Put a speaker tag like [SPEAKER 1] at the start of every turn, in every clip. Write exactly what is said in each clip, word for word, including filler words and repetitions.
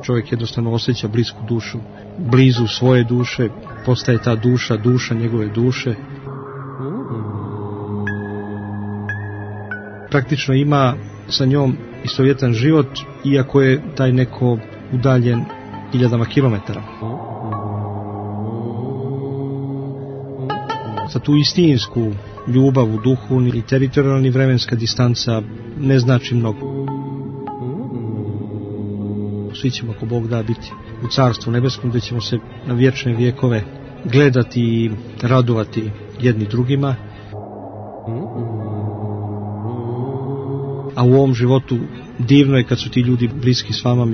[SPEAKER 1] čovjek jednostavno osjeća blisku dušu, blizu svoje duše, postaje ta duša, duša njegove duše. Praktično ima sa njom istovjetan život, iako je taj neko udaljen hiljadama kilometara. Za tu istinsku ljubav u duhu ni teritorijalna ni vremenska distanca ne znači mnogo. Svi ćemo, ako Bog da, biti u Carstvu nebeskom, gdje ćemo se na vječne vjekove gledati i radovati jedni drugima. A u ovom životu divno je kad su ti ljudi bliski s vama.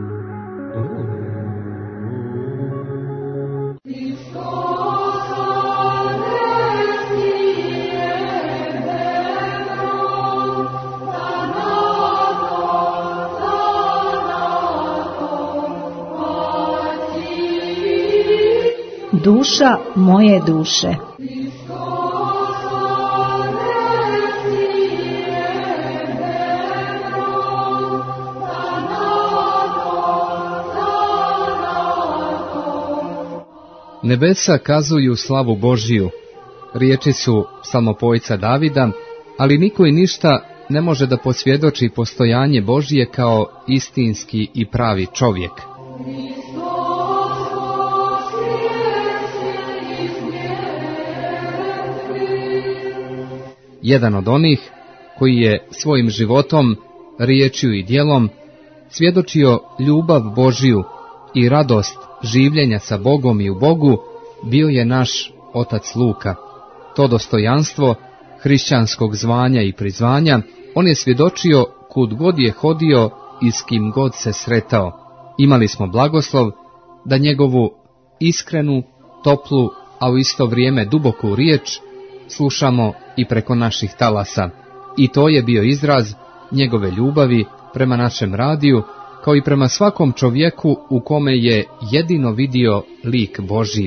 [SPEAKER 2] Duša moje duše.
[SPEAKER 3] Nebesa kazuju slavu Božiju, riječi su psalmopojca Davida, ali niko i ništa ne može da posvjedoči postojanje Božije kao istinski i pravi čovjek. Jedan od onih koji je svojim životom, riječju i djelom svjedočio ljubav Božiju i radost življenja sa Bogom i u Bogu, bio je naš otac Luka. To dostojanstvo hrišćanskog zvanja i prizvanja on je svjedočio kud god je hodio i s kim god se sretao. Imali smo blagoslov da njegovu iskrenu, toplu, a u isto vrijeme duboku riječ slušamo i preko naših talasa. I to je bio izraz njegove ljubavi prema našem radiju, kao i prema svakom čovjeku u kome je jedino vidio lik Božji.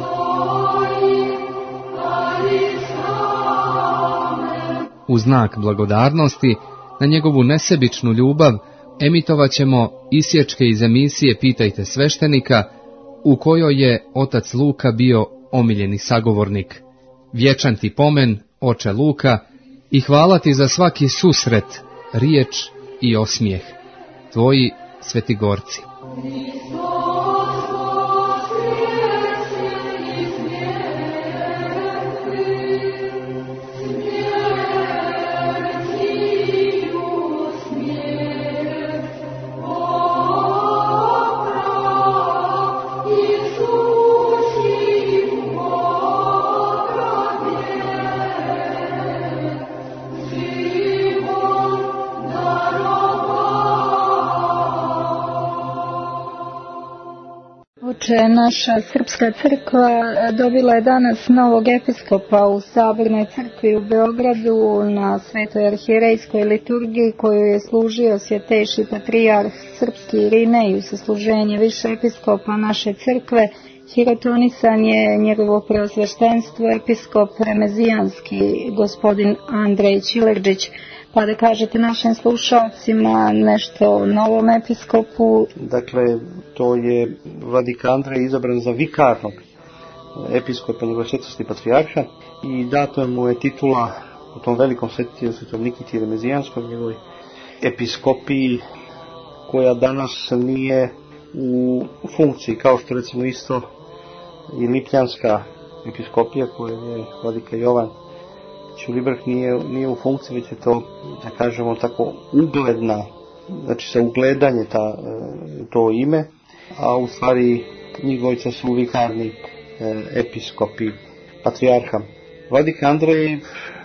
[SPEAKER 3] U znak blagodarnosti na njegovu nesebičnu ljubav emitovat ćemo isječke iz emisije Pitajte sveštenika, u kojoj je otac Luka bio omiljeni sagovornik. Vječan ti pomen, oče Luka, i hvala ti za svaki susret, riječ i osmijeh. Tvoji Svetigorci.
[SPEAKER 4] Naša srpska crkva dobila je danas novog episkopa u Sabornoj crkvi u Beogradu na Svetoj arhijerejskoj liturgiji koju je služio svjetejši patrijarh srpski Irinej u sasluženje više episkopa naše crkve. Hirotonisan je njegovo preosveštenstvo episkop remezijanski gospodin Andrej Čilerđić. Pa da kažete našim slušalcima nešto o novom episkopu.
[SPEAKER 5] Dakle, to je vladika Andrej izabran za vikarnog episkopa njegove svetosti patrijarha i dato mu je titula u tom velikom svetitelju svetom Nikiti Remezijanskom, njegovoj episkopiji, koja danas nije u funkciji, kao što recimo isto i Lipljanska episkopija koja je vladika Jovan Ćulibrk nije, nije u funkciji, već je to, da kažemo tako, ugledna, znači sa ugledanje ta, to ime, a u stvari njih dvojica su vikarni episkopi patrijarha. Vladika Andrej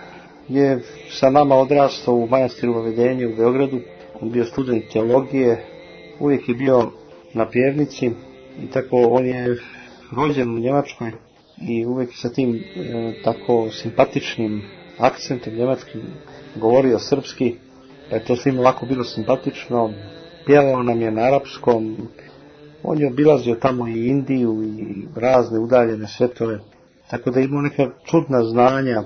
[SPEAKER 5] je sa nama odrastao u manastiru Vavedenje u Beogradu, on bio student teologije, uvijek je bio na pjevnici i tako on je rođen u Njemačkoj i uvijek sa tim e, tako simpatičnim akcentom njemačkim govorio srpski, pa je to svima lako bilo simpatično, pjevao nam je na arapskom, on je obilazio tamo i Indiju i razne udaljene svetove, tako da imao neka čudna znanja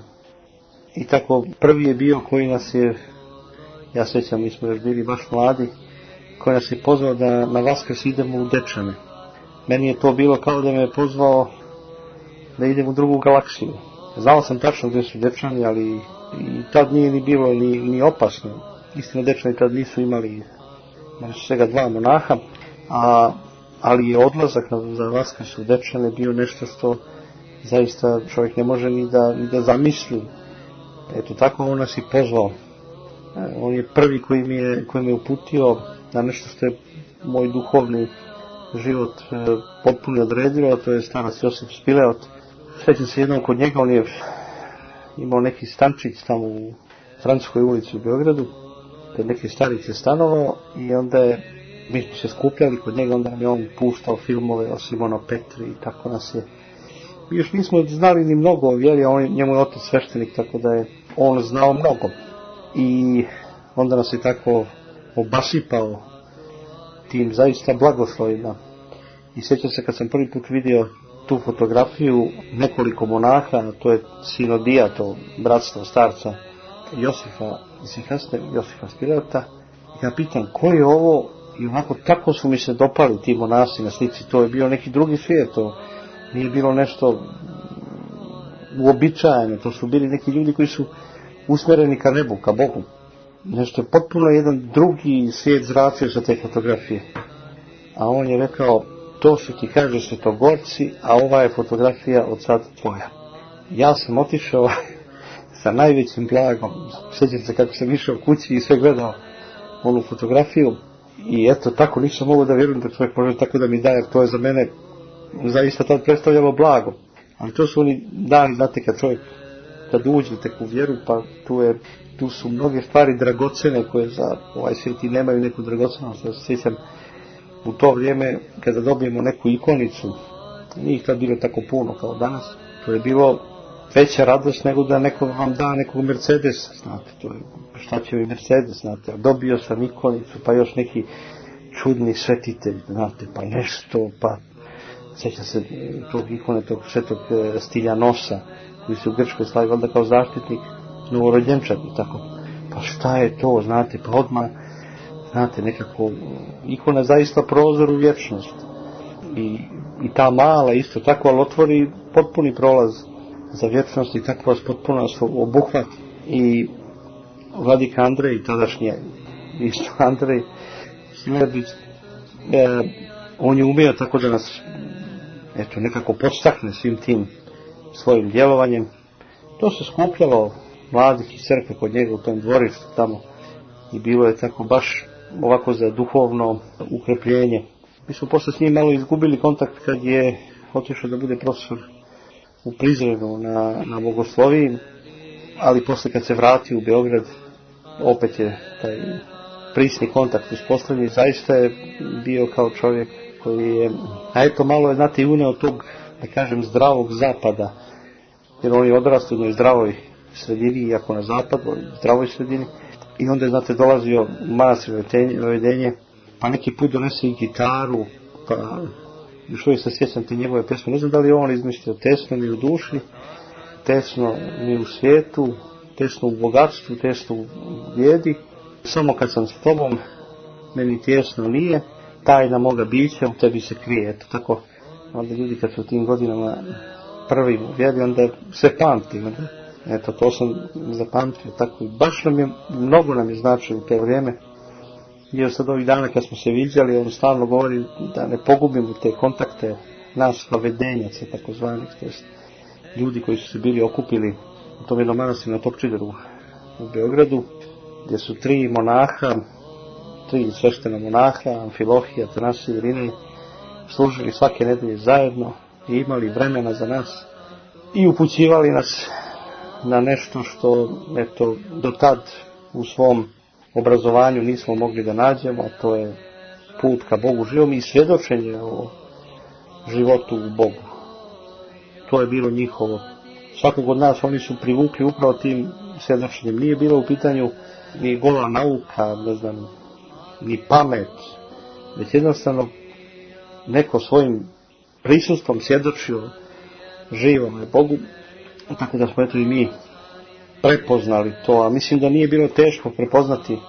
[SPEAKER 5] i tako prvi je bio koji nas je, ja sjećam, mi smo još bili baš mladi, koji nas je pozvao da na Vaskrs idemo u Dečane. Meni je to bilo kao da me je pozvao da idem u drugu galaksiju. Znao sam tačno gdje su Dečani, ali i tad nije ni bilo ni, ni opasno. Istina, Dečani tad nisu imali, imali su svega dva monaha, a, ali je odlazak na, za Vaskrs u Dečane bio nešto što zaista čovjek ne može ni da, ni da zamisli. Eto, tako on nas i pozvao. On je prvi koji mi je, koji mi je uputio na nešto što je moj duhovni život e, potpuno odredilo, to je starac Josip Spileot. Sjećam se jednom kod njega, on je imao neki stančić tamo u Francuskoj ulici u Beogradu, te neki starić je stanovao i onda je, mi smo se skupljali kod njega, onda nam je on puštao filmove o Simonu Petri i tako nas je. Mi još nismo znali ni mnogo o vjeri, a on, njemu je otac sveštenik, tako da je on znao mnogo. I onda nas je tako obasipao tim zaista blagoslovima. I sjećam se kad sam prvi put vidio tu fotografiju nekoliko monaha, to je sinodija, to bratstvo starca Josifa, Josifa Spileota. Ja pitam, ko je ovo? I onako tako su mi se dopali ti monasi na slici, to je bio neki drugi svijet, to nije bilo nešto uobičajeno, to su bili neki ljudi koji su usmjereni ka nebu, ka Bogu. Nešto je potpuno jedan drugi svijet zračio sa te fotografije. A on je rekao, to su ti kaže svetogorci, a ova je fotografija od sad tvoja. Ja sam otišao sa najvećim blagom, sjećam se kako sam išao kući i sve gledao onu fotografiju i eto tako nisam mogao da vjerujem da čovjek može tako da mi daje, to je za mene zaista tad predstavljalo blago. Ali to su oni dani, znate, kad čovjek kad uđe tek u vjeru, pa tu, je, tu su mnoge stvari dragocene koje za ovaj svijet i nemaju neku dragocenost. Ja se sjećam u to vrijeme kada dobijemo neku ikonicu, nije tad bilo tako puno kao danas, to je bilo veća radost nego da neko vam da nekog Mercedesa, znate, to je, šta će mi Mercedes, znate, dobio sam ikonicu, pa još neki čudni svetitelj, znate, pa nešto, pa sjećam se tog ikone, tog svetog Stiljanosa, koji se u Grčkoj slavi valjda kao zaštitnik novorođenčad i tako. Pa šta je to, znate, pa odmah, znate, nekako ikona zaista prozor u vječnost. I, i ta mala isto tako, ali otvori potpuni prolaz za vječnost i tako vas potpuno nas obuhvati. I vladika Andrej, tadašnji isto Andrej Silebić, e, on je umio tako da nas eto, nekako podstakne svim tim svojim djelovanjem. To se skupljalo mladih iz crkve kod njega u tom dvorištu tamo i bilo je tako baš ovako za duhovno ukrepljenje. Mi smo posle s njim malo izgubili kontakt kad je otišao da bude profesor u Prizrenu na, na bogosloviji, ali posle kad se vratio u Beograd opet je taj prisni kontakt uspostavljen. Zaista je bio kao čovjek koji je, a eto malo je, znate, i uneo tog, da kažem, zdravog zapada, jer on je odrastao u jednoj zdravoj sredini, iako na zapadu, zdravoj sredini, i onda je, znate, dolazio u manastir Vedenje, pa neki put donese i gitaru, pa još uvijek se sjećam te njegove pesme, ne znam da li je on izmislio tesno mi u duši, tesno mi u svijetu, tesno u bogatstvu, tesno u bijedi, samo kad sam s tobom, meni tjesno nije, tajna moga bića u tebi se krije. Eto tako, onda ljudi kad su u tim godinama prvi vjeri, onda sve pamti. Onda, eto, to sam zapamtio tako i baš nam je, mnogo nam je značilo u to vrijeme. I sad ovih dana kad smo se viđali, on stalno govori da ne pogubimo te kontakte nas slavedenjaca, tako zvanih, to jest ljudi koji su se bili okupili u tom jednom manastiru na Topčideru u Beogradu, gdje su tri monaha, tri sveštena monaha, Amfilohija, Atanasije i Irinej, služili svake nedelje zajedno i imali vremena za nas i upućivali nas na nešto što, eto, do tad u svom obrazovanju nismo mogli da nađemo, a to je put ka Bogu živom i svjedočenje o životu u Bogu. To je bilo njihovo. Svakog od nas oni su privukli upravo tim svjedočenjem. Nije bilo u pitanju ni gola nauka, ne znam, ni pamet, već jednostavno neko svojim prisustvom svjedočio živom Bogu, tako da smo eto i mi prepoznali to, a mislim da nije bilo teško prepoznati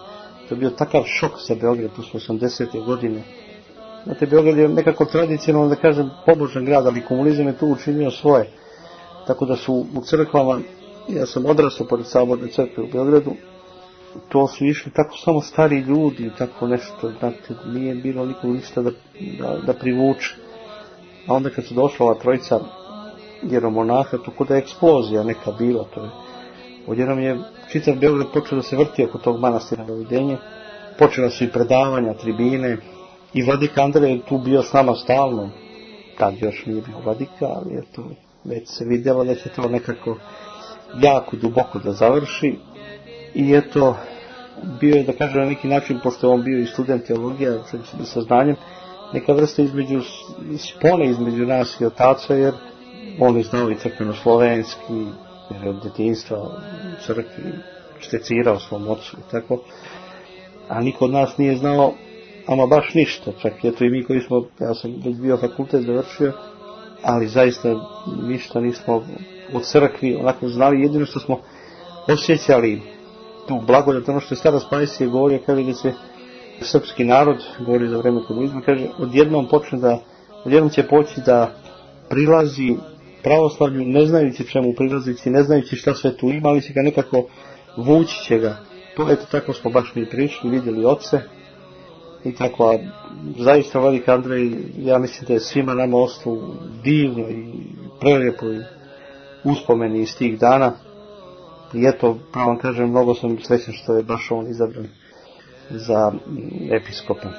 [SPEAKER 5] To je bio takav šok za Beograd, to su osamdesete godine. Znate, Beograd je nekako tradicionalno, da kažem, pobožan grad, ali komunizam je tu učinio svoje. Tako da su u crkvama, ja sam odrastao pored Saborne crkve u Beogradu, to su išli tako samo stari ljudi, tako nešto, znate, nije bilo nikog ništa da, da, da privuče. A onda kad su došla ova trojica jeromonaha, to kod je eksplozija neka bila, to je. Odjednom je čitav Beograd počeo da se vrti oko tog manastira Novidenje, počela su i predavanja, tribine, i vladika Andrej je tu bio s nama stalno, tad još nije bio vladika, ali je to, već se vidjelo da će to nekako jako duboko da završi. I eto, bio je, da kažem, na neki način, pošto je on bio i student teologija, sa znanjem, neka vrsta između spone između nas i otaca, jer on je znao i crkveno-slovenski, jer je od djetinjstva u crkvi štecirao svom ocu i tako. A niko od nas nije znao ama baš ništa, čak eto i mi koji smo, ja sam već bio fakultet završio, ali zaista ništa nismo od crkvi onako znali, jedino što smo osjećali tu blagodat, ono što je stara Spajsija govori, kaže da će srpski narod, govori za vreme komunizma, kaže odjednom počne da, odjednom će poći da prilazi pravoslavlju, ne znajući čemu prilazići, ne znajući šta sve tu ima, ali će ga nekako vući će ga. To eto, tako smo baš mi prišli, vidjeli oce i tako, a zaista vladika Andrej, ja mislim da je svima nama ostalo divno i prelijepo i uspomeni iz tih dana. I eto, pravo vam kažem, mnogo sam srećan što je baš on izabran za episkopa.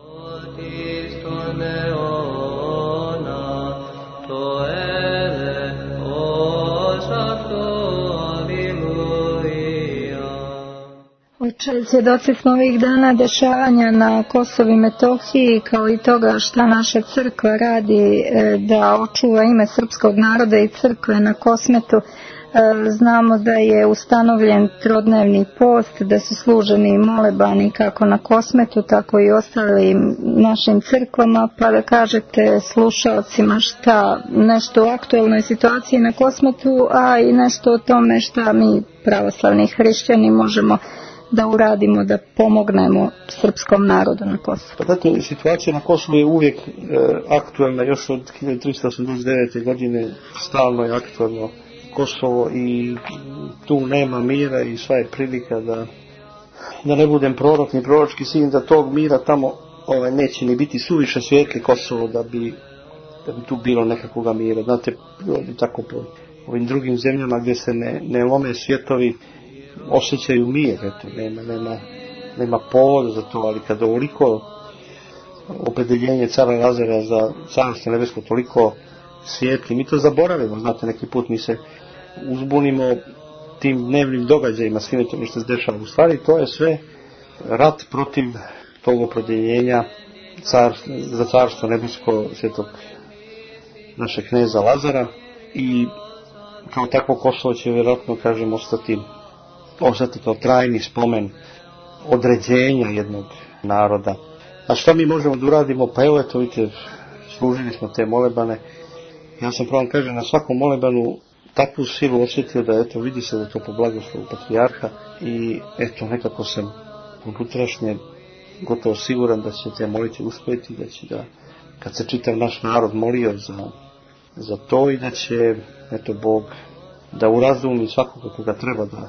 [SPEAKER 4] Oče, svjedoci smo ovih dana dešavanja na Kosovu i Metohiji, kao i toga šta naša crkva radi da očuva ime srpskog naroda i crkve na Kosmetu. Znamo da je ustanovljen trodnevni post, da su služeni molebani kako na Kosmetu, tako i ostalim našim crkvama, pa da kažete slušalcima šta nešto o aktualnoj situaciji na Kosmetu, a i nešto o tome šta mi pravoslavni hrišćani možemo da uradimo, da pomognemo srpskom narodu na Kosovu.
[SPEAKER 5] Pa dakle, situacija na Kosovu je uvijek e, aktualna, još od hiljadu tristo osamdeset devete. godine stalno je aktualno Kosovo i tu nema mira i sva je prilika da, da ne budem prorok ni proročki sin, da tog mira tamo ovaj, neće ni biti suviše svijetli Kosovo da bi, da bi tu bilo nekakvoga mira. Znate, tako po ovim drugim zemljama gdje se ne, ne lome svjetovi, osjećaju mir, eto, nema, nema, nema povoda za to, ali kada ovoliko opredeljenje cara Lazara za carstvo nebesko toliko svijetli, mi to zaboravimo, znate, neki put mi se uzbunimo tim dnevnim događajima, svime tome što se dešava. U stvari to je sve rat protiv tog opredeljenja car, za carstvo nebesko svetog našeg kneza Lazara i kao takvo Kosovo će vjerojatno, kažem, ostati ostati kao trajni spomen određenja jednog naroda. A što mi možemo da uradimo? Pa evo, eto, vidite, služili smo te molebane. Ja sam pravo kažem, na svakom molebanu takvu silu osjetio da, eto, vidi se da to po blagoslovu patrijarha i, eto, nekako sam unutrašnje gotovo siguran da će te molitve uspjeti, da će da, kad se čitav naš narod molio za, za to i da će, eto, Bog da urazumi svakoga koga treba da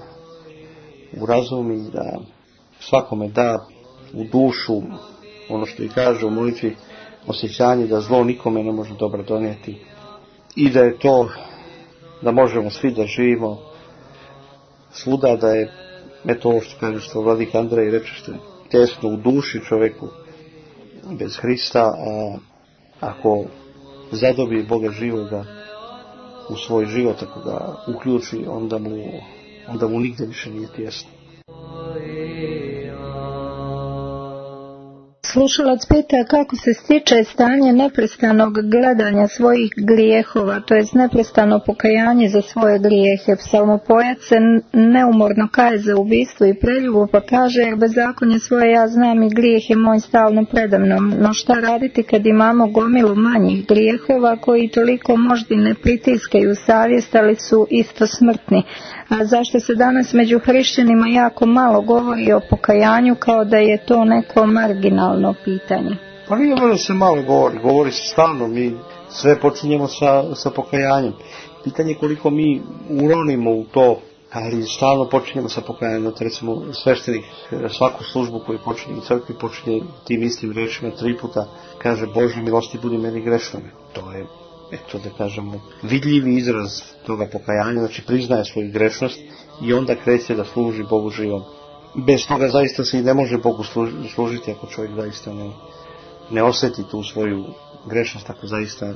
[SPEAKER 5] urazumi, da svakome da u dušu ono što i kaže u molitvi, osjećanje da zlo nikome ne može dobro donijeti i da je to, da možemo svi da živimo svuda, da je, eto ovo što kaže što vladika Andrej reče, što je tesno u duši čovjeku bez Hrista, a ako zadobi Boga živoga u svoj život, ako ga uključi, onda mu onda mu nigde više nije tjesno.
[SPEAKER 4] Slušalac pita kako se stiče stanje neprestanog gledanja svojih grijehova, to jest neprestano pokajanje za svoje grijehe. Psalmopojac se neumorno kaje za ubistvo i preljubu, pa kaže, jer bezakonje svoje ja znam i grijeh je moj stalno predamnom. No šta raditi kad imamo gomilu manjih grijehova koji toliko možda ne pritiskaju savjest, ali su isto smrtni. A zašto se danas među hrišćanima jako malo govori o pokajanju, kao da je to neko marginalno pitanje?
[SPEAKER 5] Pa nije možda se malo govori, govori se stalno, mi sve počinjemo sa, sa pokajanjem. Pitanje je koliko mi uronimo u to, ali stalno počinjemo sa pokajanjem. Znači, recimo, sveštenik svaku službu koju počinje u crkvi počinje tim istim rečima tri puta, kaže Bože milosti budi meni grešnome. To je, eto da kažemo, vidljivi izraz toga pokajanja, znači priznaje svoju grešnost i onda kreće da služi Bogu živom. Bez toga zaista se i ne može Bogu služiti ako čovjek zaista ne, ne osjeti tu svoju grešnost, ako zaista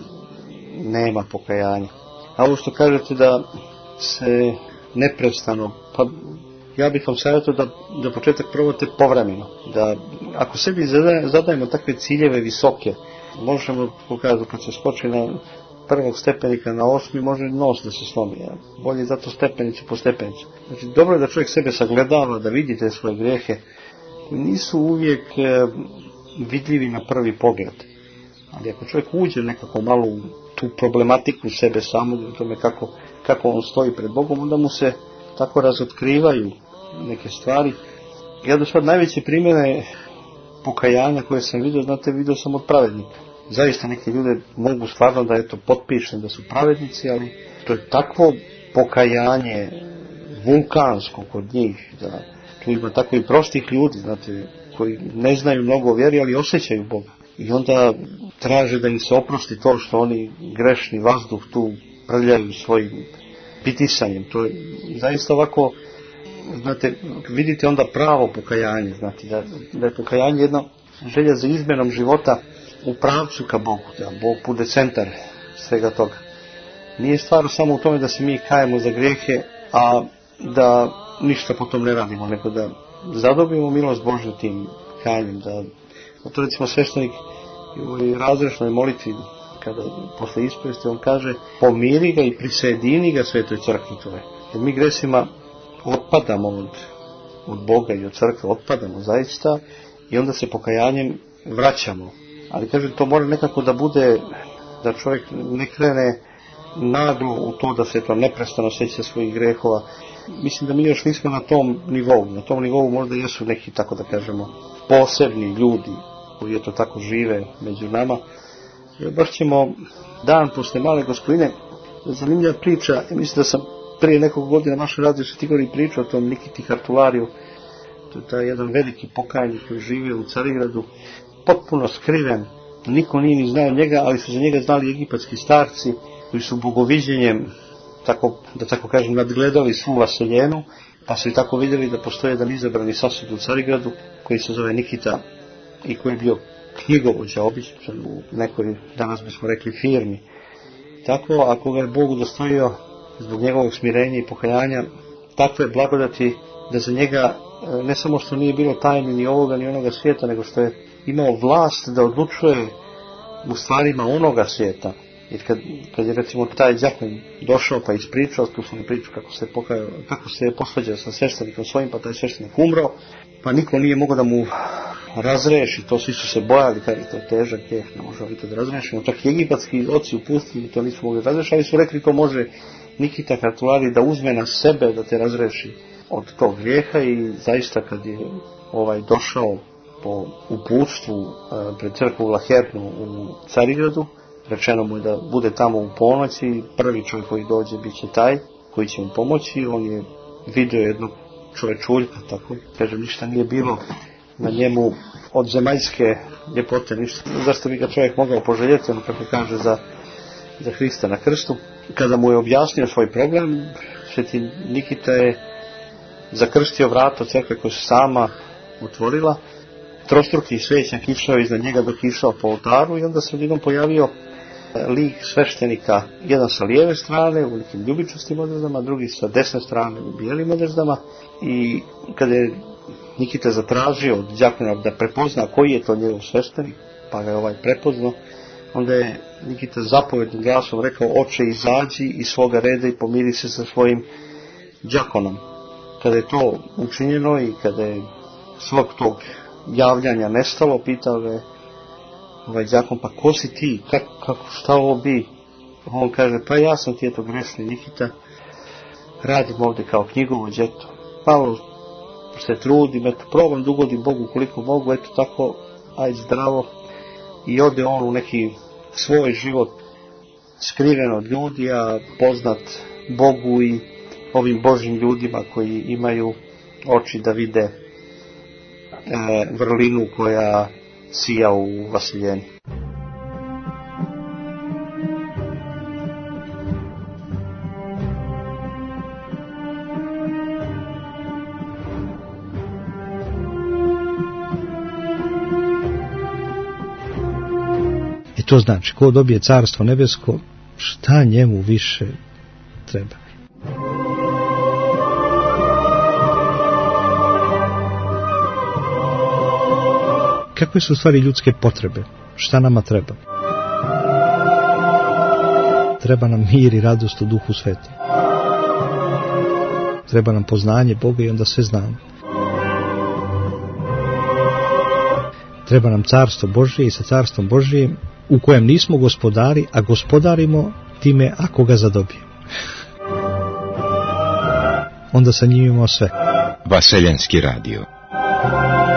[SPEAKER 5] nema pokajanja. A ovo što kažete da se neprestano, pa ja bih vam savjetio da da početak probate povremeno, da ako sebi zadajemo takve ciljeve visoke, možemo pokazati kad se skoči na prvog stepenika na osmi, može nos da se slomi, ja. Bolje zato stepenicu po stepenicu. Znači dobro je da čovjek sebe sagledava, da vidi te svoje grijehe, nisu uvijek e, vidljivi na prvi pogled, ali ako čovjek uđe nekako malo u tu problematiku sebe samog, u tome kako, kako on stoji pred Bogom, onda mu se tako razotkrivaju neke stvari. Ja do sad najveće primjere pokajanja koje sam vidio, znate, vidio sam od pravednika. Zaista neke ljude mogu stvarno da eto potpišem da su pravednici, ali to je takvo pokajanje vulkansko kod njih, da tu ima tako i prostih ljudi, znate, koji ne znaju mnogo o vjeri, ali osjećaju Boga. I onda traže da im se oprosti to što oni grešni vazduh tu prljaju svojim pitisanjem. To je zaista ovako, znate, vidite onda pravo pokajanje, znate, da, da je pokajanje jedna želja za izmjenom života u pravcu ka Bogu, da Bog bude centar svega toga. Nije stvar samo u tome da se mi kajemo za grijehe, a da ništa potom ne radimo, nego da zadobimo milost Božju tim kajanjem, da to recimo sveštenik u ovoj razrešnoj molitvi, kada posle ispovesti on kaže pomiri ga i prisajedini ga svetoj crkvi tvoje. Jer mi gresima otpadamo od, od Boga i od crkve, otpadamo zaista i onda se pokajanjem vraćamo. Ali kažem, to mora nekako da bude, da čovjek ne krene naglo u to da se to neprestano sjeća svojih grehova. Mislim da mi još nismo na tom nivou. Na tom nivou možda jesu neki, tako da kažemo, posebni ljudi koji eto tako žive među nama. Baš ćemo dan posle Male Gospodine, zanimljiva priča, ja mislim da sam prije nekog godina na našoj radiju Štigori pričao o tom Nikiti Hartulariju. To je taj jedan veliki pokajnik koji živi u Carigradu, potpuno skriven, niko nije ni znao njega, ali su za njega znali egipatski starci koji su bogoviđenjem, tako, da tako kažem, nadgledali svu vaseljenu, pa su i tako vidjeli da postoje jedan izabrani sasud u Carigradu koji se zove Nikita i koji je bio knjigovođa običan u nekoj, danas bismo rekli, firmi. Tako, ako ga je Bog udostojio zbog njegovog smirenja i pokajanja, takve blagodati da za njega ne samo što nije bilo tajni ni ovoga ni onoga svijeta, nego što je imao vlast da odlučuje u stvarima onoga svijeta. Jer kad, kad je recimo taj đakon došao pa ispričao tu svoju priču kako se pokajao, kako se je posvađao sa sveštenikom svojim, pa taj sveštenik umro, pa niko nije mogao da mu razreši, to svi su se bojali, kaže to je težak grijeh, ne možemo to da razrešimo. Čak i egipatski oci u pustinji to nisu mogli razrešiti, ali su rekli to može Nikita Hartulari da uzme na sebe da te razreši od tog grijeha. I zaista kad je ovaj došao po uputstvu e, pred crkvu Lahernu u Carigradu, rečeno mu je da bude tamo u ponoći, prvi čovjek koji dođe bit će taj koji će mu pomoći. On je vidio jednog čovečuljka, tako kažem, ništa nije bilo na njemu od zemaljske ljepote, ništa. Zašto bi ga čovjek mogao poželjeti, ono kako kaže za, za Hrista na krstu. Kada mu je objasnio svoj problem, sveti Nikita je zakrstio vrata crkve koje se sama otvorila, trostruki svećnjak išao iznad njega dok išao po oltaru i onda se odjednom pojavio lik sveštenika, jedan sa lijeve strane u nekim ljubičastim odrezdama, drugi sa desne strane u bijelim odrezdama. I kada je Nikita zatražio od đakona da prepozna koji je to njegov sveštenik, pa ga je ovaj prepoznao, onda je Nikita zapovednim glasom rekao: oče, izađi iz svoga reda i pomiri se sa svojim đakonom. Kada je to učinjeno i kada je svog tog javljanja nestalo, pitao ga je ovaj đakon: pa ko si ti, kako, kako, šta ovo bi? On kaže: pa ja sam ti eto grešni Nikita, radim ovdje kao knjigovođa, eto, malo se trudim, eto, probam da ugodim Bogu koliko mogu, eto tako, ajde zdravo, i ode on u neki svoj život skriven od ljudi, a poznat Bogu i ovim Božjim ljudima koji imaju oči da vide e, vrlinu koja sija u Vasiljeni.
[SPEAKER 1] I to znači, ko dobije carstvo nebesko, šta njemu više treba? Kakve su u stvari ljudske potrebe? Šta nama treba? Treba nam mir i radost u Duhu Svetom. Treba nam poznanje Boga i onda sve znamo. Treba nam carstvo Božje i sa carstvom Božjim u kojem nismo gospodari, a gospodarimo time ako ga zadobijemo. Onda sa njim imamo sve.
[SPEAKER 2] Vaseljenski radio.